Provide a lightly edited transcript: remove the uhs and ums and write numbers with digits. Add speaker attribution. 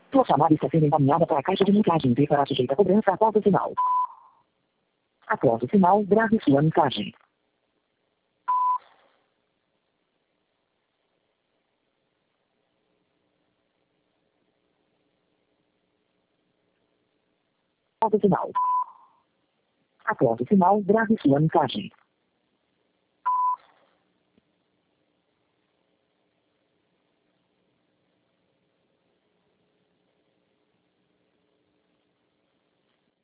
Speaker 1: Sua chamada está sendo encaminhada para a caixa de mensagens e será sujeita a cobrança após o sinal. Após o sinal, grave sua mensagem. Após o sinal. Após o sinal, grave sua mensagem.